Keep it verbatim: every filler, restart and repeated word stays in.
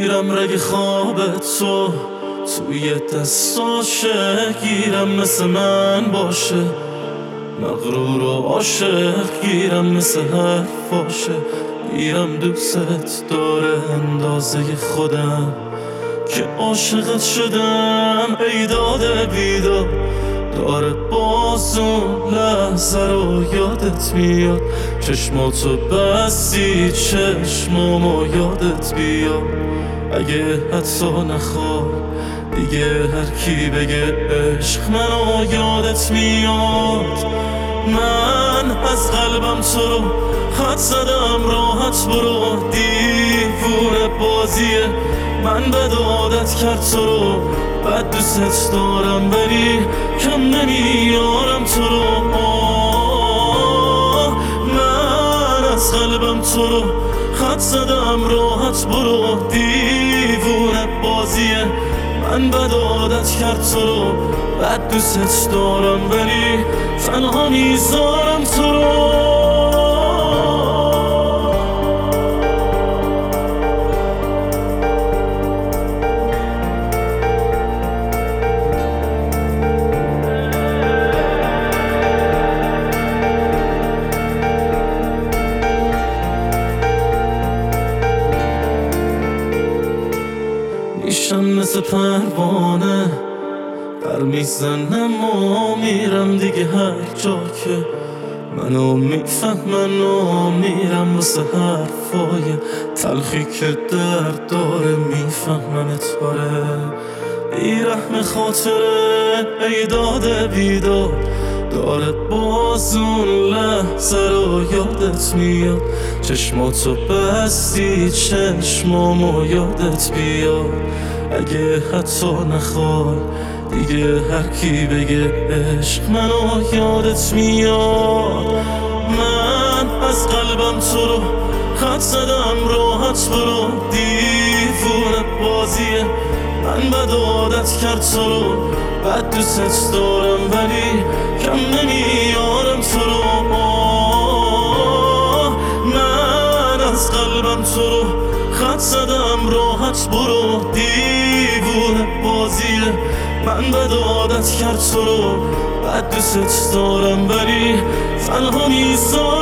میرم رگ خوابت تو توی دستاشه، گیرم مثل من باشه، مغرور و عاشق گیرم مثل حرفاشه. گیرم دوست داره اندازه خودم که عاشقت شدم. ای داده بیدار داره باز اون لحظه رو یادت میاد. چشماتو بستی چشمامو یادت بیاد. اگه حتی نخوای دیگه هر کی بگه عشق منو یادت میاد. من از قلبم تو رو خط زدم، راحت برو، دیوونه بازیه. من بد عادت کرد تو رو، بد دوست دارم ولی کم نمیارم تو رو. من از قلبم تو رو خط زدم، راحت برو، دیوونه بازیه. من بد عادت کرد تو رو، بد دوست دارم ولی تنها میذارم تو رو. میشم مثل پروانه پر میزنم و میرم دیگه هر جا که منو میفهمن و میرم واسه حرفای تلخی که درد داره. میفهمنت آره بیرحم خاطره. ای داده بیدار داره باز اون لحظه رو یادت میاد. چشماتو بستی چشمامو یادت بیاد. اگه حتی نخوای دیگه هر کی بگه عشق منو یادت میاد. من از قلبم تو رو خط زدم، راحت برو، دیوونه بازیه. من بد عادت کرد تو رو، بد دوست دارم ولی کم نمیارم تو رو. من از قلبم تو رو خط زدم، راحت برو، دیوونه بازیه. من بد عادت کرد تو رو، بد دوست دارم ولی تنها میذارم